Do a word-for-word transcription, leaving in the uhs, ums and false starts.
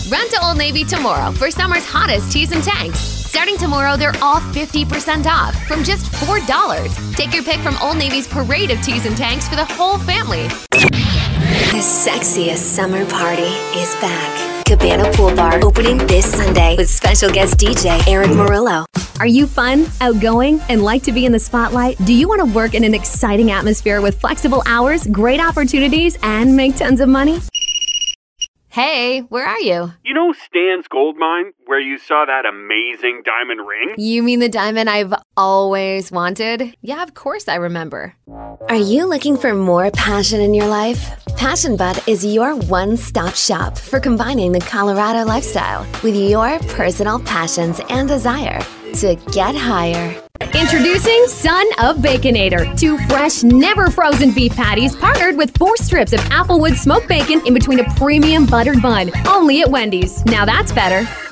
Run to Old Navy tomorrow for summer's hottest tees and tanks. Starting tomorrow, they're all fifty percent off from just four dollars. Take your pick from Old Navy's parade of tees and tanks for the whole family. The sexiest summer party is back. Cabana Pool Bar opening this Sunday with special guest D J Eric Murillo. Are you fun, outgoing, and like to be in the spotlight? Do you want to work in an exciting atmosphere with flexible hours, great opportunities, and make tons of money? Hey, where are you? You know Stan's Gold Mine, where you saw that amazing diamond ring? You mean the diamond I've always wanted? Yeah, of course I remember. Are you looking for more passion in your life? Passion Bud is your one-stop shop for combining the Colorado lifestyle with your personal passions and desire to get higher. Introducing Son of Baconator. Two fresh, never frozen beef patties partnered with four strips of Applewood smoked bacon in between a premium buttered bun. Only at Wendy's. Now that's better.